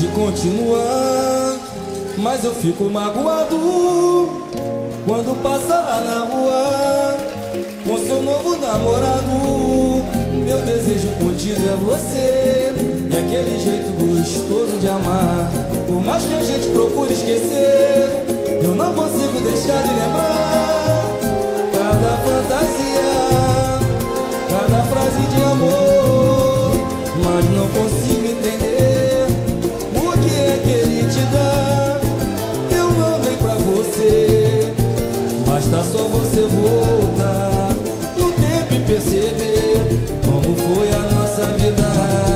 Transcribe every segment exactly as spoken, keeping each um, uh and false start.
de continuar, mas eu fico magoado quando passa lá na rua com seu novo namorado. Meu desejo contigo é você, e aquele jeito gostoso de amar. Por mais que a gente procure esquecer, eu não consigo deixar de lembrar cada fantasia, cada frase de amor, mas não consigo entender o que é que ele te dá. Eu não dei pra você, basta só você voltar no tempo e perceber como foi a nossa vida.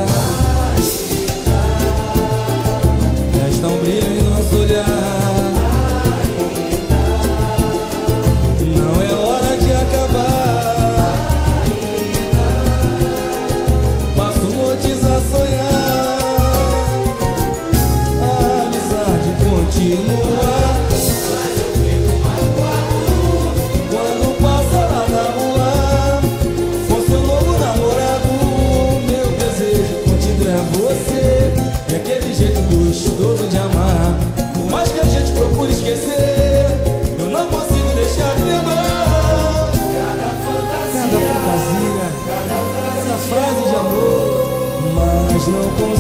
Resta um brilho em nosso olhar, não é hora de acabar. Passo noites a sonhar, a amizade continua. Quando passa lá na rua com seu novo namorado, meu desejo contigo é você, e aquele jeito gostoso de amar. Por mais que a gente procure esquecer, eu não consigo deixar de lembrar cada fantasia, cada frase de amor, mas não consigo